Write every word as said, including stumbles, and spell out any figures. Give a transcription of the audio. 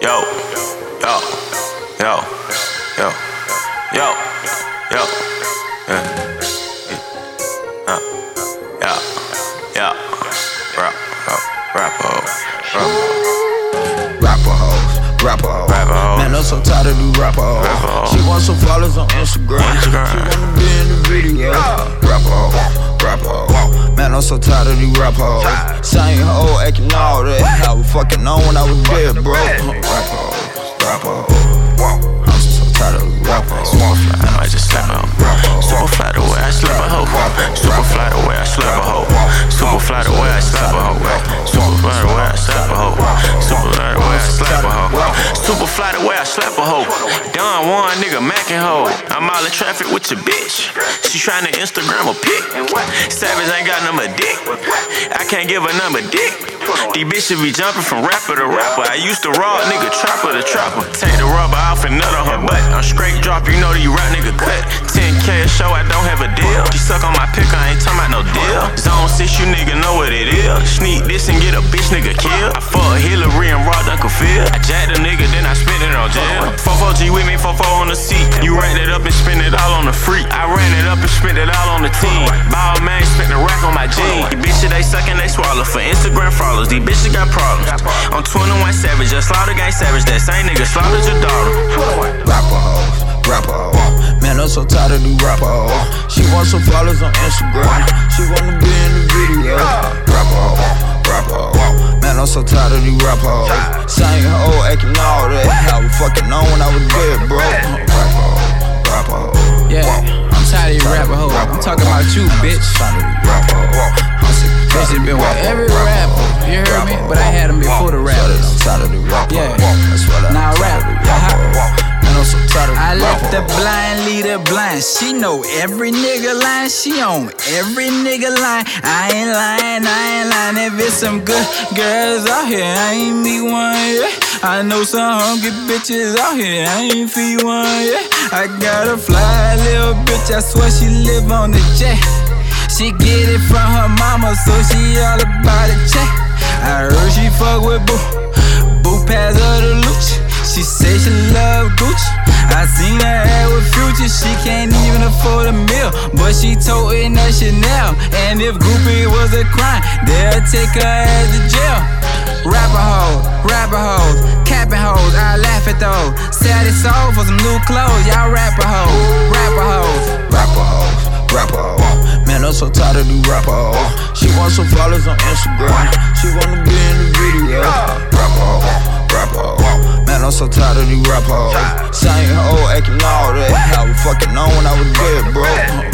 Yo, yo, yo, yo, yo, yo, yeah, uh, yeah, yeah, rap, rap, rapper hoes, rapper hoes. Man, I'm so tired of these rapper hoes. She wants some followers on Instagram. Instagram. She wanna be in the video. Rapper hoes, rapper hoes. Man, I'm so tired of these rapper hoes. Same hoe acting all that. I was fucking on when I was dead, bro. Rapper hoes, rapper hoes. I'm so tired of these rapper hoes. Super fly, I might just slap a hoe. Super fly the way I slap a hoe. Super fly the way I slap a hoe. Super fly the way I slap a hoe. Super fly the way I slap a hoe. Super fly the way I slap a hoe. Super fly the way I slap a hoe. Don Juan nigga mackin' hoe. I'm all in traffic with your bitch. She tryna Instagram a pic. Savage ain't got number dick. I can't give a number dick. These bitches be jumping from rapper to rapper. I used to raw nigga trapper to trapper. Take the rubber off and nut on her butt. I'm straight drop, you know that you rap nigga cut. ten K a show, I don't have a deal. She suck on my pick, I ain't talking about no deal. Zone six, you nigga know what it is. Sneak this and get a bitch nigga killed. I fuck Hillary and Rod Uncle Phil. I jacked a nigga, then I spent it on jail. four four G with me, four four on the seat. You ran it up and spent it all on the freak. I ran it up and spent it all on the team. Ball man spent the rack on my jeans. These bitches they suckin', they swallow for Instagram followers. These bitches got problems. I'm twenty-one Savage, just slaughter gang savage. That same nigga slaughtered your daughter. Rapper hoes, rapper hoes. Man, I'm so tired of these rapper hoes. She wants some followers on Instagram. She wanna be in the video. Rapper hoes, rapper hoes. Man, I'm so tired of these rapper hoes. Same hoe acting all that. I was fucking on when I was dead, bro. Rapper hoes, rapper hoes. Yeah, I'm tired of these rapper hoes. I'm talking about you, bitch. Bitch has been with every rapper, you heard me? But I had them before the rappers. Yeah, now I rap. I left the blind leader blind. She know every nigga line. She on every nigga line. I ain't lying, I ain't lying. If it's some good girls out here, I ain't meet one yet. I know some hungry bitches out here, I ain't feed one yet. I got a fly little bitch, I swear she live on the jet. She get it from her mama, so she all about a check. I heard she fuck with Boo, Boo pass her the Lucci. She say she love Gucci. I seen her ass with Future. She can't even afford a meal, but she totin' that Chanel. And if groupie was a crime, they'll take her ass to jail. Rapper hoes, rapper hoes, capping hoes, I laugh at those. Sell it soul for some new clothes, y'all rapper hoes, rapper hoes, rapper hoes, rapper hoes. Man, I'm so tired of these rapper hoes. She wants some followers on Instagram. She wanna be in the video. Rapper hoes, rapper hoes. Man, I'm so tired of these rapper hoes. Same hoe acting all that. I was fucking on when I was dead, bro.